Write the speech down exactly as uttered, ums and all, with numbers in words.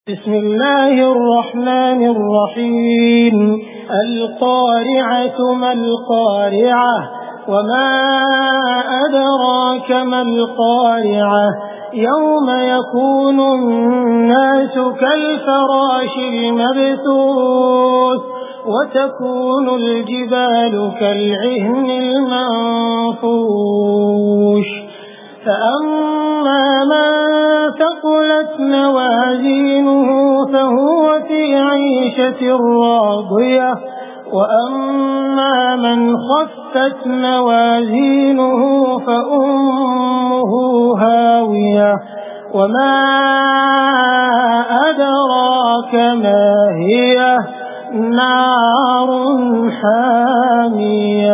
بسم الله الرحمن الرحيم. القارعة ما القارعة وما أدراك ما القارعة يوم يكون الناس كالفراش المبثوث وتكون الجبال كالعهن المنفوش فأما من ثقلت موازينه فهو في عيشة راضية وأما من خفت موازينه فأمه هاوية وما أدراك ما هي نار حامية.